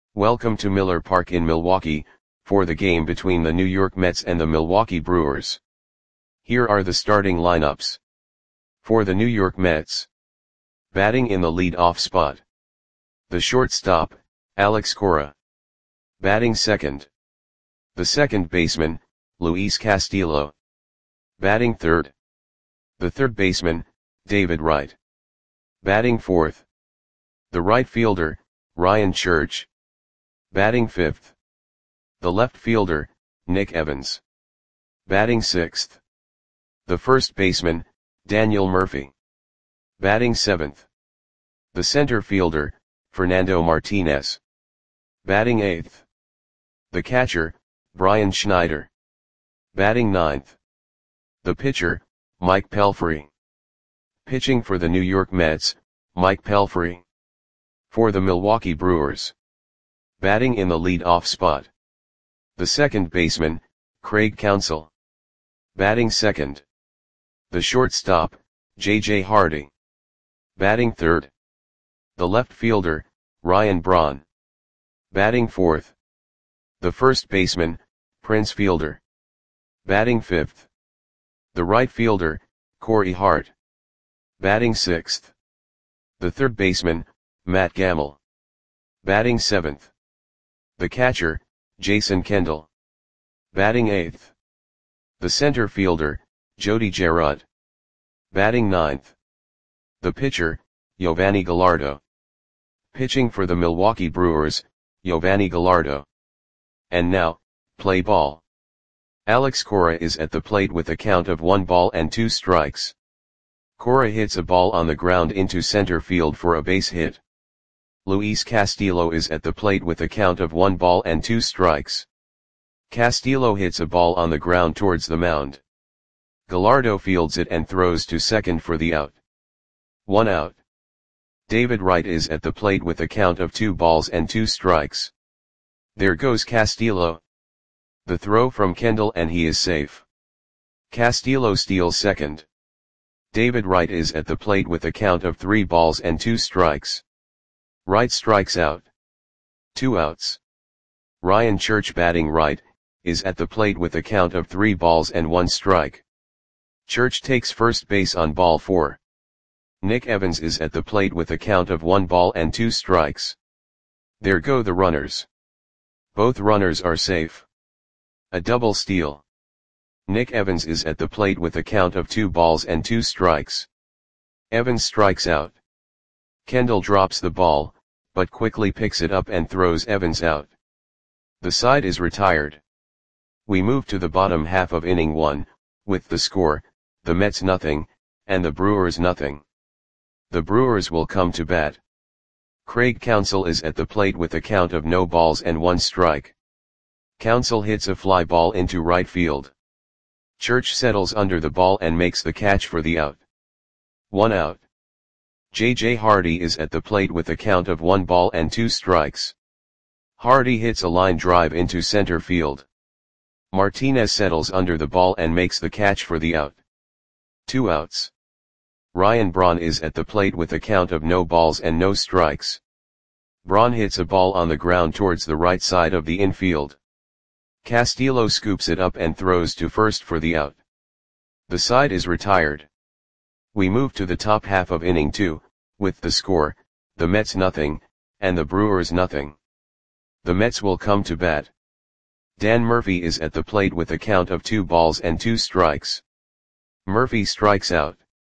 Welcome to Miller Park in Milwaukee, for the game between the New York Mets and the Milwaukee Brewers. Here are the starting lineups. For the New York Mets. Batting in the lead-off spot. The shortstop, Alex Cora. Batting second. The second baseman, Luis Castillo. Batting third. The third baseman, David Wright. Batting fourth. The right fielder, Ryan Church. Batting fifth. The left fielder, Nick Evans. Batting sixth. The first baseman, Daniel Murphy. Batting seventh. The center fielder, Fernando Martinez. Batting eighth. The catcher, Brian Schneider. Batting ninth. The pitcher, Mike Pelfrey. Pitching for the New York Mets, Mike Pelfrey. For the Milwaukee Brewers. Batting in the lead-off spot. The second baseman, Craig Counsell. Batting second. The shortstop, J.J. Hardy. Batting third. The left fielder, Ryan Braun. Batting fourth. The first baseman, Prince Fielder. Batting fifth. The right fielder, Corey Hart. Batting sixth. The third baseman, Matt Gamble. Batting seventh. The catcher, Jason Kendall. Batting eighth. The center fielder, Jody Gerard. Batting ninth. The pitcher, Yovani Gallardo. Pitching for the Milwaukee Brewers, Yovani Gallardo. And now, play ball. Alex Cora is at the plate with a count of 1 ball and 2 strikes. Cora hits a ball on the ground into center field for a base hit. Luis Castillo is at the plate with a count of 1 ball and 2 strikes. Castillo hits a ball on the ground towards the mound. Gallardo fields it and throws to second for the out. 1 out. David Wright is at the plate with a count of 2 balls and 2 strikes. There goes Castillo. The throw from Kendall and he is safe. Castillo steals second. David Wright is at the plate with a count of 3 balls and 2 strikes. Wright strikes out. 2 outs. Ryan Church batting right, is at the plate with a count of 3 balls and 1 strike. Church takes first base on ball 4. Nick Evans is at the plate with a count of 1 ball and 2 strikes. There go the runners. Both runners are safe. A double steal. Nick Evans is at the plate with a count of 2 balls and 2 strikes. Evans strikes out. Kendall drops the ball, but quickly picks it up and throws Evans out. The side is retired. We move to the bottom half of inning 1, with the score, the Mets nothing, and the Brewers nothing. The Brewers will come to bat. Craig Counsell is at the plate with a count of no balls and 1 strike. Counsell hits a fly ball into right field. Church settles under the ball and makes the catch for the out. 1 out. J.J. Hardy is at the plate with a count of 1 ball and 2 strikes. Hardy hits a line drive into center field. Martinez settles under the ball and makes the catch for the out. 2 outs. Ryan Braun is at the plate with a count of no balls and no strikes. Braun hits a ball on the ground towards the right side of the infield. Castillo scoops it up and throws to first for the out. The side is retired. We move to the top half of inning 2, with the score, the Mets nothing, and the Brewers nothing. The Mets will come to bat. Dan Murphy is at the plate with a count of 2 balls and 2 strikes. Murphy strikes out.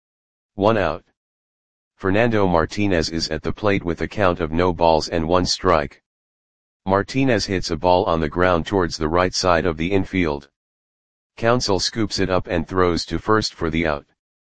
1 out. Fernando Martinez is at the plate with a count of no balls and 1 strike. Martinez hits a ball on the ground towards the right side of the infield. Counsell scoops it up and throws to first for the out.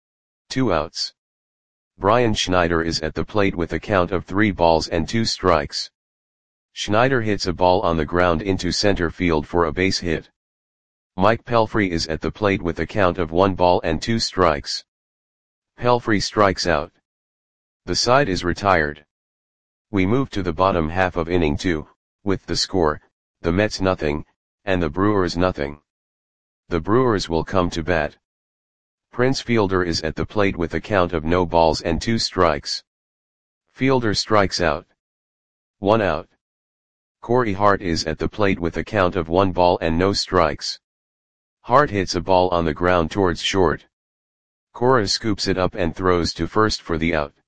2 outs. Brian Schneider is at the plate with a count of 3 balls and 2 strikes. Schneider hits a ball on the ground into center field for a base hit. Mike Pelfrey is at the plate with a count of 1 ball and 2 strikes. Pelfrey strikes out. The side is retired. We move to the bottom half of inning 2, with the score, the Mets nothing, and the Brewers nothing. The Brewers will come to bat. Prince Fielder is at the plate with a count of no balls and 2 strikes. Fielder strikes out. 1 out. Corey Hart is at the plate with a count of 1 ball and no strikes. Hart hits a ball on the ground towards short. Cora scoops it up and throws to first for the out.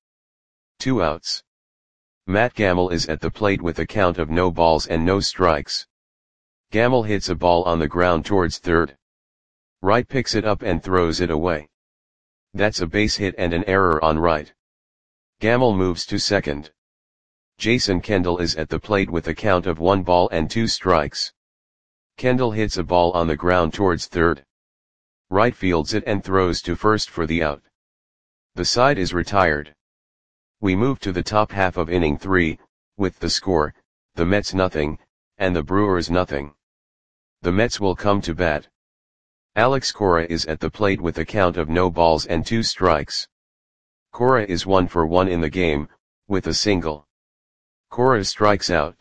2 outs. Matt Gamble is at the plate with a count of no balls and no strikes. Gamble hits a ball on the ground towards third. Wright picks it up and throws it away. That's a base hit and an error on Wright. Gamble moves to second. Jason Kendall is at the plate with a count of 1 ball and 2 strikes. Kendall hits a ball on the ground towards third. Wright fields it and throws to first for the out. The side is retired. We move to the top half of inning 3, with the score, the Mets nothing, and the Brewers nothing. The Mets will come to bat. Alex Cora is at the plate with a count of no balls and 2 strikes. Cora is 1 for 1 in the game, with a single. Cora strikes out.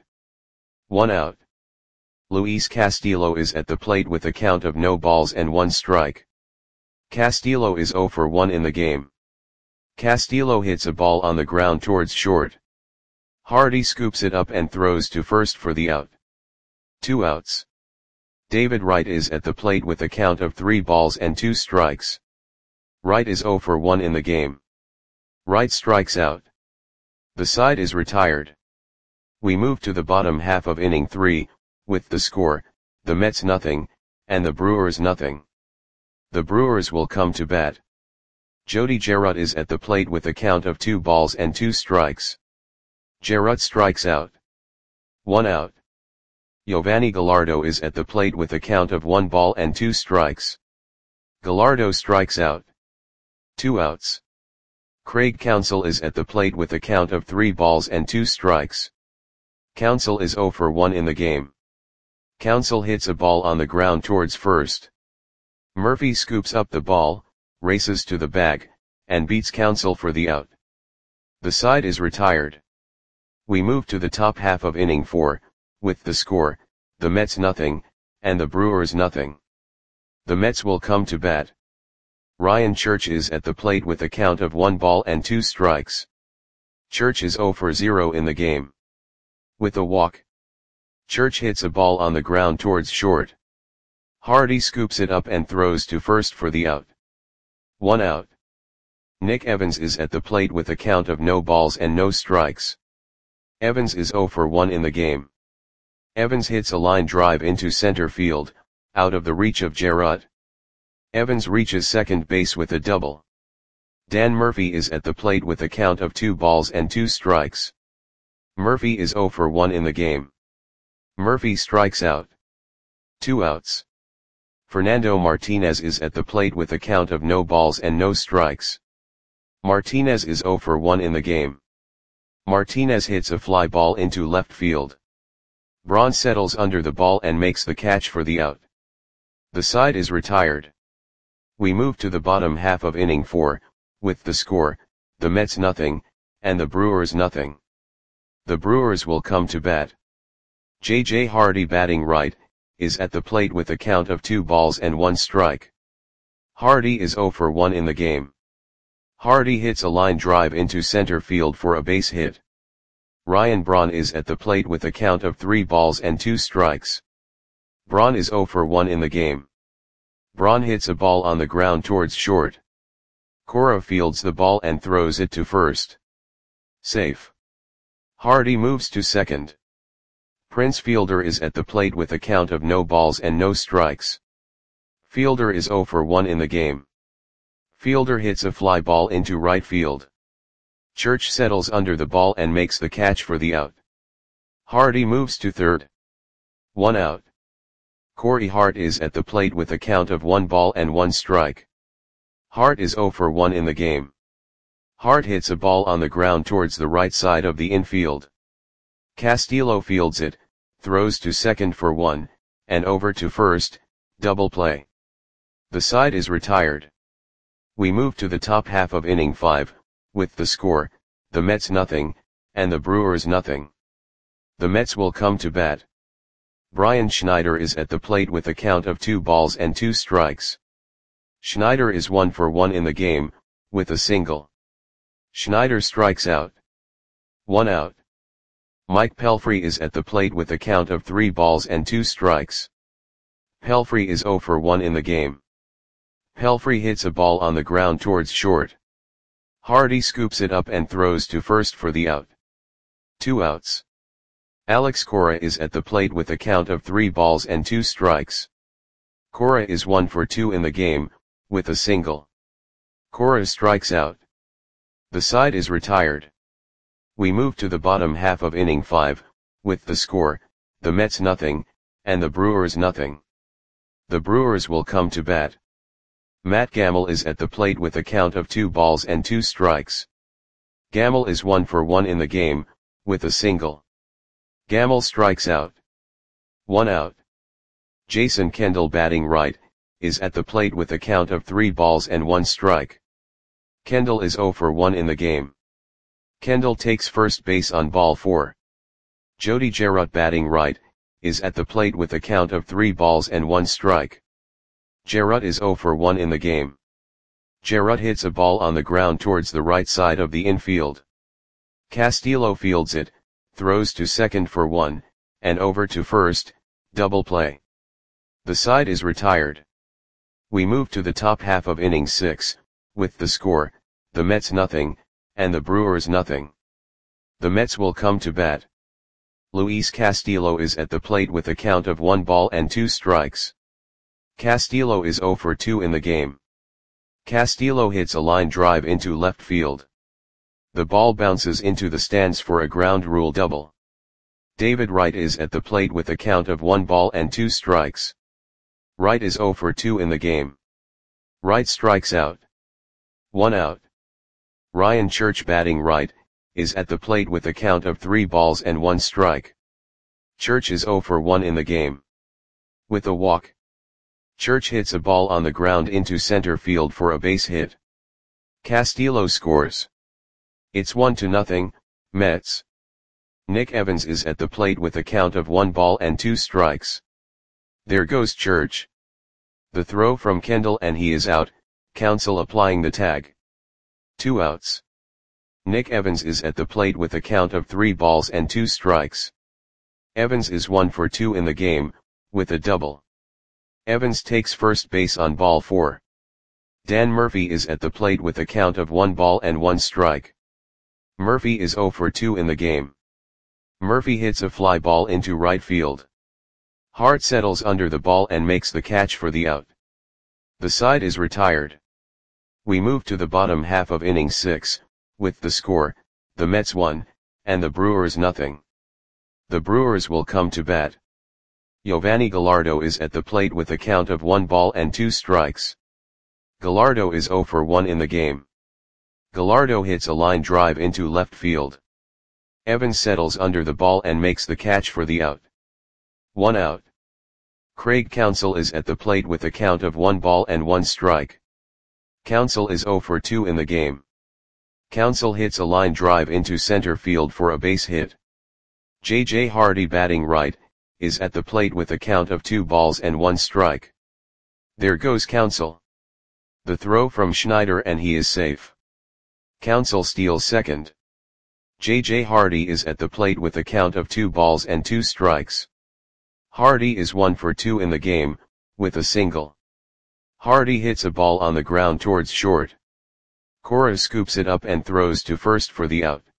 1 out. Luis Castillo is at the plate with a count of no balls and 1 strike. Castillo is 0 for 1 in the game. Castillo hits a ball on the ground towards short. Hardy scoops it up and throws to first for the out. 2 outs. David Wright is at the plate with a count of 3 balls and 2 strikes. Wright is 0 for 1 in the game. Wright strikes out. The side is retired. We move to the bottom half of inning 3, with the score, the Mets nothing, and the Brewers nothing. The Brewers will come to bat. Jody Gerut is at the plate with a count of 2 balls and 2 strikes. Gerut strikes out. 1 out. Giovanni Gallardo is at the plate with a count of 1 ball and 2 strikes. Gallardo strikes out. 2 outs. Craig Counsell is at the plate with a count of 3 balls and 2 strikes. Counsell is 0 for 1 in the game. Counsell hits a ball on the ground towards first. Murphy scoops up the ball, races to the bag, and beats Counsell for the out. The side is retired. We move to the top half of inning 4, with the score, the Mets nothing, and the Brewers nothing. The Mets will come to bat. Ryan Church is at the plate with a count of 1 ball and 2 strikes. Church is 0 for 0 in the game. With a walk. Church hits a ball on the ground towards short. Hardy scoops it up and throws to first for the out. 1 out. Nick Evans is at the plate with a count of no balls and no strikes. Evans is 0 for 1 in the game. Evans hits a line drive into center field, out of the reach of Gerut. Evans reaches second base with a double. Dan Murphy is at the plate with a count of 2 balls and 2 strikes. Murphy is 0 for 1 in the game. Murphy strikes out. 2 outs. Fernando Martinez is at the plate with a count of no balls and no strikes. Martinez is 0 for 1 in the game. Martinez hits a fly ball into left field. Braun settles under the ball and makes the catch for the out. The side is retired. We move to the bottom half of inning 4, with the score, the Mets nothing, and the Brewers nothing. The Brewers will come to bat. J.J. Hardy batting right, is at the plate with a count of 2 balls and 1 strike. Hardy is 0 for 1 in the game. Hardy hits a line drive into center field for a base hit. Ryan Braun is at the plate with a count of 3 balls and 2 strikes. Braun is 0 for 1 in the game. Braun hits a ball on the ground towards short. Cora fields the ball and throws it to first. Safe. Hardy moves to second. Prince Fielder is at the plate with a count of no balls and no strikes. Fielder is 0 for 1 in the game. Fielder hits a fly ball into right field. Church settles under the ball and makes the catch for the out. Hardy moves to third. 1 out. Corey Hart is at the plate with a count of 1 ball and 1 strike. Hart is 0 for 1 in the game. Hart hits a ball on the ground towards the right side of the infield. Castillo fields it, throws to second for 1, and over to first, double play. The side is retired. We move to the top half of inning 5, with the score, the Mets nothing, and the Brewers nothing. The Mets will come to bat. Brian Schneider is at the plate with a count of 2 balls and 2 strikes. Schneider is 1 for 1 in the game, with a single. Schneider strikes out. 1 out. Mike Pelfrey is at the plate with a count of 3 balls and 2 strikes. Pelfrey is 0 for 1 in the game. Pelfrey hits a ball on the ground towards short. Hardy scoops it up and throws to first for the out. 2 outs. Alex Cora is at the plate with a count of 3 balls and 2 strikes. Cora is 1 for 2 in the game, with a single. Cora strikes out. The side is retired. We move to the bottom half of inning 5, with the score, the Mets nothing, and the Brewers nothing. The Brewers will come to bat. Matt Gamel is at the plate with a count of 2 balls and 2 strikes. Gamel is 1 for 1 in the game, with a single. Gamel strikes out. 1 out. Jason Kendall batting right, is at the plate with a count of 3 balls and 1 strike. Kendall is 0 for 1 in the game. Kendall takes first base on ball 4. Jody Gerut batting right, is at the plate with a count of 3 balls and 1 strike. Gerut is 0 for 1 in the game. Gerut hits a ball on the ground towards the right side of the infield. Castillo fields it, throws to second for 1, and over to first, double play. The side is retired. We move to the top half of inning 6, with the score, the Mets nothing, and the Brewers nothing. The Mets will come to bat. Luis Castillo is at the plate with a count of 1 ball and 2 strikes. Castillo is 0 for 2 in the game. Castillo hits a line drive into left field. The ball bounces into the stands for a ground rule double. David Wright is at the plate with a count of 1 ball and 2 strikes. Wright is 0 for 2 in the game. Wright strikes out. 1 out. Ryan Church batting right, is at the plate with a count of 3 balls and 1 strike. Church is 0 for 1 in the game. With a walk. Church hits a ball on the ground into center field for a base hit. Castillo scores. It's 1-0, Mets. Nick Evans is at the plate with a count of 1 ball and 2 strikes. There goes Church. The throw from Kendall and he is out, Counsell applying the tag. 2 outs. Nick Evans is at the plate with a count of 3 balls and 2 strikes. Evans is 1 for 2 in the game, with a double. Evans takes first base on ball 4. Dan Murphy is at the plate with a count of 1 ball and 1 strike. Murphy is 0 for 2 in the game. Murphy hits a fly ball into right field. Hart settles under the ball and makes the catch for the out. The side is retired. We move to the bottom half of inning 6, with the score, the Mets 1, and the Brewers nothing. The Brewers will come to bat. Giovanni Gallardo is at the plate with a count of 1 ball and 2 strikes. Gallardo is 0 for 1 in the game. Gallardo hits a line drive into left field. Evans settles under the ball and makes the catch for the out. 1 out. Craig Counsell is at the plate with a count of 1 ball and 1 strike. Counsell is 0 for 2 in the game. Counsell hits a line drive into center field for a base hit. J.J. Hardy batting right, is at the plate with a count of 2 balls and 1 strike. There goes Counsell. The throw from Schneider and he is safe. Counsell steals second. J.J. Hardy is at the plate with a count of 2 balls and 2 strikes. Hardy is 1 for 2 in the game, with a single. Hardy hits a ball on the ground towards short. Cora scoops it up and throws to first for the out.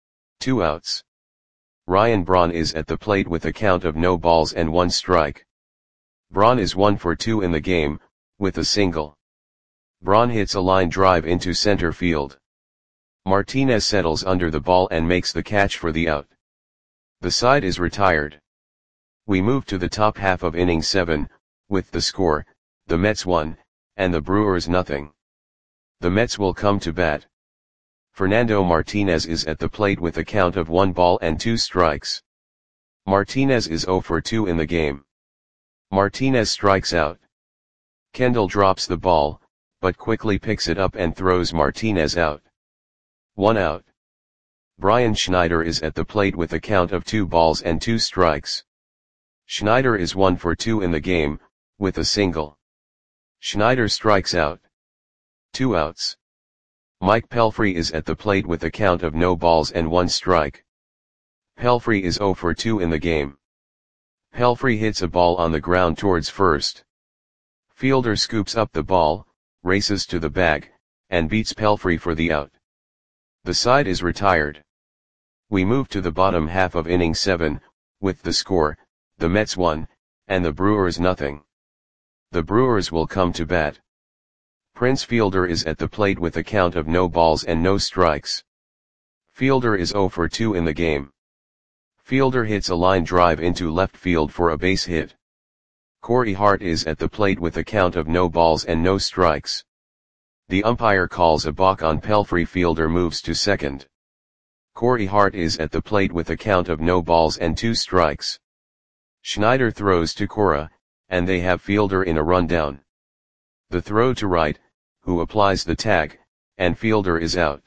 2 outs. Ryan Braun is at the plate with a count of no balls and 1 strike. Braun is 1 for 2 in the game, with a single. Braun hits a line drive into center field. Martinez settles under the ball and makes the catch for the out. The side is retired. We move to the top half of inning 7, with the score, the Mets 1, and the Brewers nothing. The Mets will come to bat. Fernando Martinez is at the plate with a count of 1 ball and 2 strikes. Martinez is 0 for 2 in the game. Martinez strikes out. Kendall drops the ball, but quickly picks it up and throws Martinez out. 1 out. Brian Schneider is at the plate with a count of 2 balls and 2 strikes. Schneider is 1 for 2 in the game, with a single. Schneider strikes out. 2 outs. Mike Pelfrey is at the plate with a count of no balls and 1 strike. Pelfrey is 0 for 2 in the game. Pelfrey hits a ball on the ground towards first. Fielder scoops up the ball, races to the bag, and beats Pelfrey for the out. The side is retired. We move to the bottom half of inning 7, with the score, the Mets 1, and the Brewers nothing. The Brewers will come to bat. Prince Fielder is at the plate with a count of no balls and no strikes. Fielder is 0 for 2 in the game. Fielder hits a line drive into left field for a base hit. Corey Hart is at the plate with a count of no balls and no strikes. The umpire calls a balk on Pelfrey. Fielder moves to second. Corey Hart is at the plate with a count of no balls and 2 strikes. Schneider throws to Cora, and they have Fielder in a rundown. The throw to Wright, who applies the tag, and Fielder is out.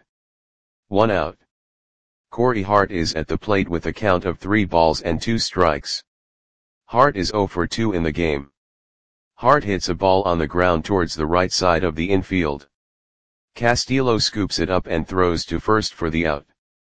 1 out. Corey Hart is at the plate with a count of 3 balls and 2 strikes. Hart is 0 for 2 in the game. Hart hits a ball on the ground towards the right side of the infield. Castillo scoops it up and throws to first for the out.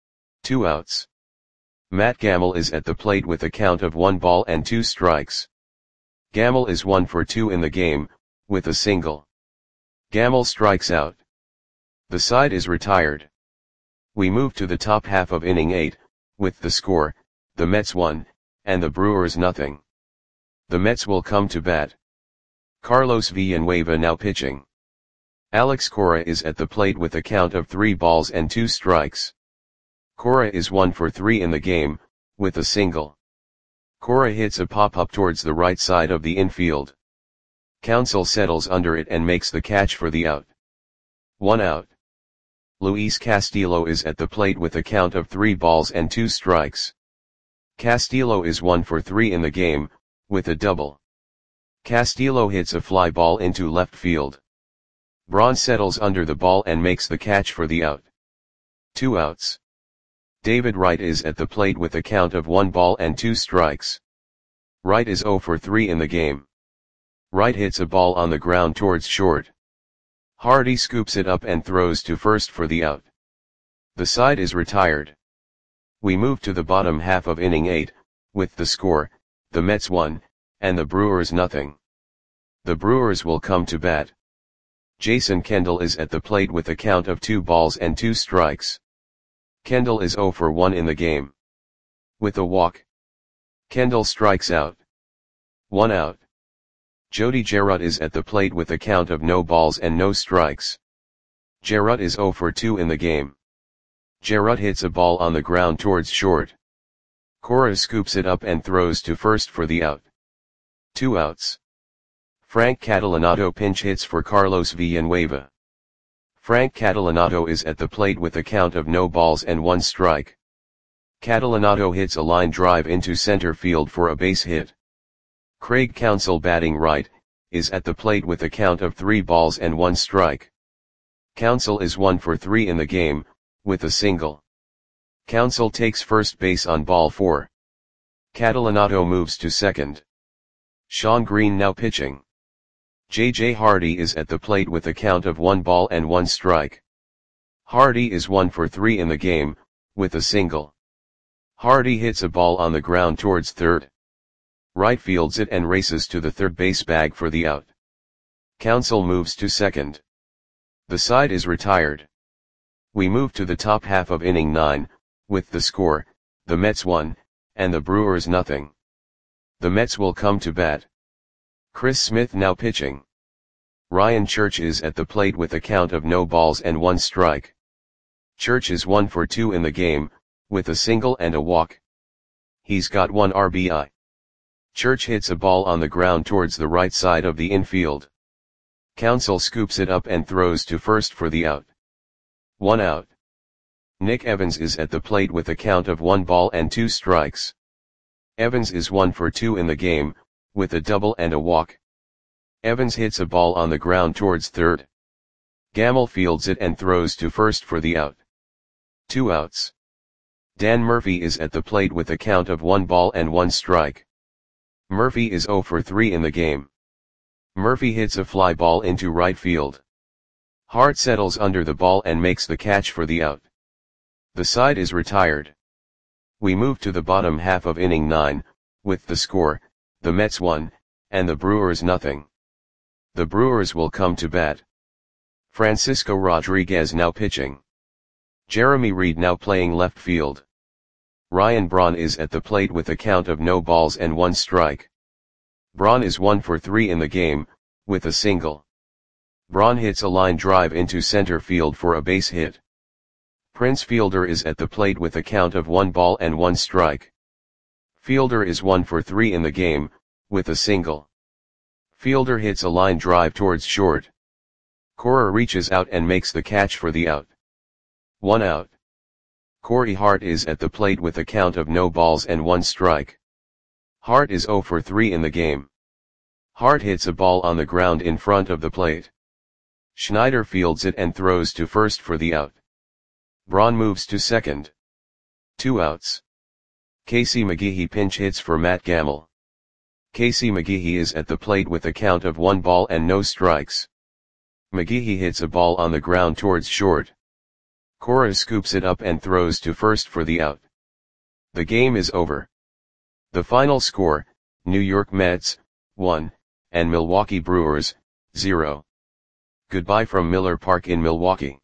2 outs. Matt Gamble is at the plate with a count of 1 ball and 2 strikes. Gamble is 1 for 2 in the game, with a single. Gamble strikes out. The side is retired. We move to the top half of inning 8, with the score, the Mets 1, and the Brewers nothing. The Mets will come to bat. Carlos Villanueva now pitching. Alex Cora is at the plate with a count of 3 balls and 2 strikes. Cora is 1 for 3 in the game, with a single. Cora hits a pop-up towards the right side of the infield. Counsell settles under it and makes the catch for the out. 1 out. Luis Castillo is at the plate with a count of 3 balls and 2 strikes. Castillo is 1 for 3 in the game, with a double. Castillo hits a fly ball into left field. Braun settles under the ball and makes the catch for the out. 2 outs. David Wright is at the plate with a count of 1 ball and 2 strikes. Wright is 0 for 3 in the game. Wright hits a ball on the ground towards short. Hardy scoops it up and throws to first for the out. The side is retired. We move to the bottom half of inning 8, with the score, the Mets 1, and the Brewers nothing. The Brewers will come to bat. Jason Kendall is at the plate with a count of 2 balls and 2 strikes. Kendall is 0 for 1 in the game. With a walk. Kendall strikes out. 1 out. Jody Gerut is at the plate with a count of no balls and no strikes. Gerut is 0 for 2 in the game. Gerut hits a ball on the ground towards short. Cora scoops it up and throws to first for the out. 2 outs. Frank Catalanotto pinch hits for Carlos Villanueva. Frank Catalanotto is at the plate with a count of no balls and 1 strike. Catalanotto hits a line drive into center field for a base hit. Craig Counsell batting right, is at the plate with a count of 3 balls and 1 strike. Counsell is 1 for 3 in the game, with a single. Counsell takes first base on ball 4. Catalanotto moves to second. Sean Green now pitching. J.J. Hardy is at the plate with a count of 1 ball and 1 strike. Hardy is 1 for 3 in the game, with a single. Hardy hits a ball on the ground towards third. Wright fields it and races to the third base bag for the out. Counsell moves to second. The side is retired. We move to the top half of inning 9, with the score, the Mets 1, and the Brewers nothing. The Mets will come to bat. Chris Smith now pitching. Ryan Church is at the plate with a count of no balls and 1 strike. Church is 1 for 2 in the game, with a single and a walk. He's got 1 RBI. Church hits a ball on the ground towards the right side of the infield. Counsell scoops it up and throws to first for the out. 1 out. Nick Evans is at the plate with a count of 1 ball and 2 strikes. Evans is 1 for 2 in the game, with a double and a walk. Evans hits a ball on the ground towards third. Gamble fields it and throws to first for the out. 2 outs. Dan Murphy is at the plate with a count of 1 ball and 1 strike. Murphy is 0 for 3 in the game. Murphy hits a fly ball into right field. Hart settles under the ball and makes the catch for the out. The side is retired. We move to the bottom half of inning 9, with the score, the Mets 1, and the Brewers nothing. The Brewers will come to bat. Francisco Rodriguez now pitching. Jeremy Reed now playing left field. Ryan Braun is at the plate with a count of no balls and 1 strike. Braun is 1 for 3 in the game, with a single. Braun hits a line drive into center field for a base hit. Prince Fielder is at the plate with a count of 1 ball and 1 strike. Fielder is 1 for 3 in the game, with a single. Fielder hits a line drive towards short. Cora reaches out and makes the catch for the out. 1 out. Corey Hart is at the plate with a count of no balls and 1 strike. Hart is 0 for 3 in the game. Hart hits a ball on the ground in front of the plate. Schneider fields it and throws to first for the out. Braun moves to second. 2 outs. Casey McGehee pinch hits for Matt Gamble. Casey McGehee is at the plate with a count of 1 ball and no strikes. McGehee hits a ball on the ground towards short. Cora scoops it up and throws to first for the out. The game is over. The final score, New York Mets, 1, and Milwaukee Brewers, 0. Goodbye from Miller Park in Milwaukee.